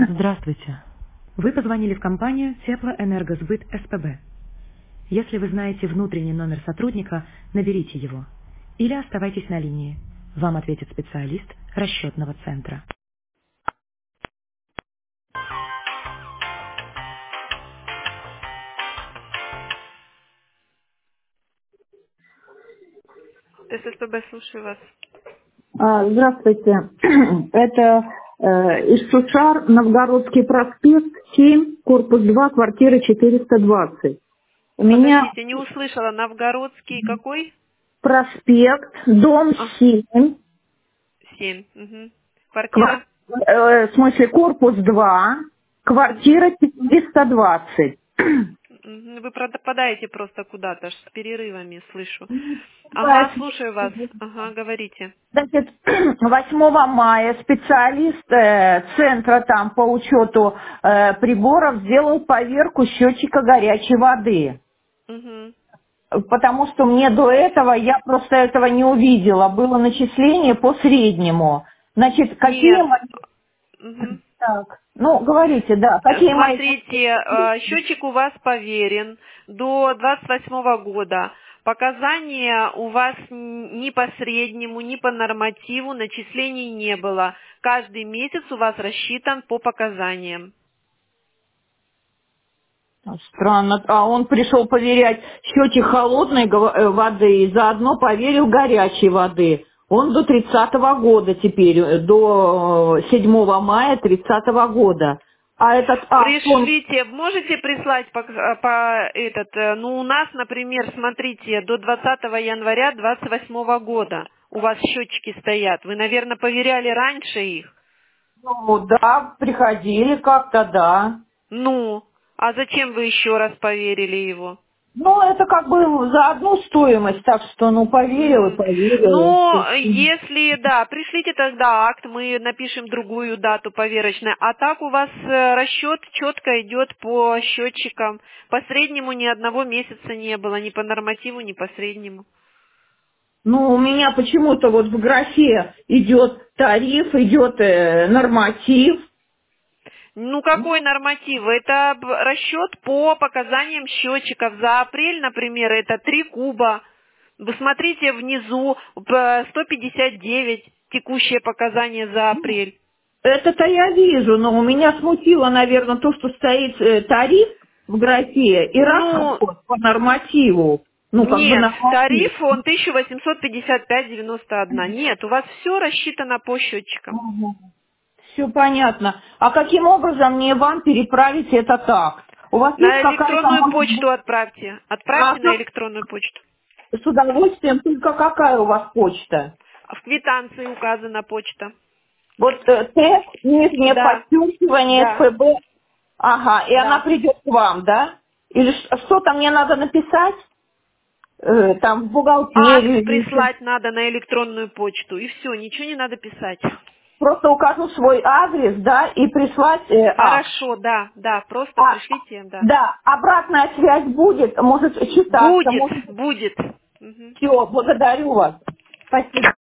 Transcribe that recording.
Здравствуйте. Вы позвонили в компанию Теплоэнергосбыт СПБ. Если вы знаете внутренний номер сотрудника, наберите его. Или оставайтесь на линии. Вам ответит специалист расчетного центра. ТССПБ, слушаю вас. Здравствуйте. Это Ишсушар, Новгородский проспект, 7, корпус 2, квартира 420. У меня Подождите, не услышала. Новгородский какой? проспект, дом А, 7, 7. Угу. Квартира? в смысле корпус 2, Угу. квартира 420. Вы пропадаете просто куда-то, с перерывами слышу. Ага, слушаю вас. Ага, говорите. Значит, 8 мая специалист центра там по учету приборов сделал поверку счетчика горячей воды. Угу. Потому что мне до этого, я просто этого не увидела, было начисление по среднему. Значит, какие Нет. мои... Угу. Так, ну, говорите, да, какие мои... Смотрите, счетчик у вас поверен до 28 года. Показания у вас ни по среднему, ни по нормативу начислений не было. Каждый месяц у вас рассчитан по показаниям. Странно, а он пришел поверять счетчик холодной воды и заодно поверил горячей воды. Он до 30-го года теперь, до 7 мая 30-го года. А этот акт, он... Пришлите, можете прислать ну у нас, например, смотрите, до 20 января 28 года у вас счетчики стоят. Вы, наверное, поверяли раньше их. Ну, да, приходили как-то, да. Ну, а зачем вы еще раз поверили его? Ну, это как бы за одну стоимость, так что, ну, поверил и поверил. Но если, да, пришлите тогда акт, мы напишем другую дату поверочной. А так у вас расчет четко идет по счетчикам. По среднему ни одного месяца не было, ни по нормативу, ни по среднему. Ну, у меня почему-то вот в графе идет тариф, идет норматив. Ну, какой норматив? Это расчет по показаниям счетчиков. За апрель, например, это 3 куба. Вы смотрите внизу, 159 текущее показание за апрель. Это-то я вижу, но у меня смутило, наверное, то, что стоит тариф в графе и Ну, расход по нормативу. Ну, как бы нет, норматив. тариф он 1855,91. Нет, у вас все рассчитано по счетчикам. Все понятно. А каким образом мне вам переправить этот акт? У вас есть На какая-то, электронную может быть, почту отправьте. а Отправьте на как электронную почту. с удовольствием, только какая у вас почта? В квитанции указана почта. Вот Т, нижнее Да, подчеркивание, да, ФБ. Ага, и она да. придет к вам, да? Или что-то мне надо написать? Там в Акт бухгалтерию, или прислать надо на электронную почту. И все, ничего не надо писать. просто укажу свой адрес, да, и прислать акт. Хорошо, да, да, просто А, пришлите, да. да, обратная связь будет, может читаться, Будет, может... будет. Мгм. Все, благодарю вас. Спасибо.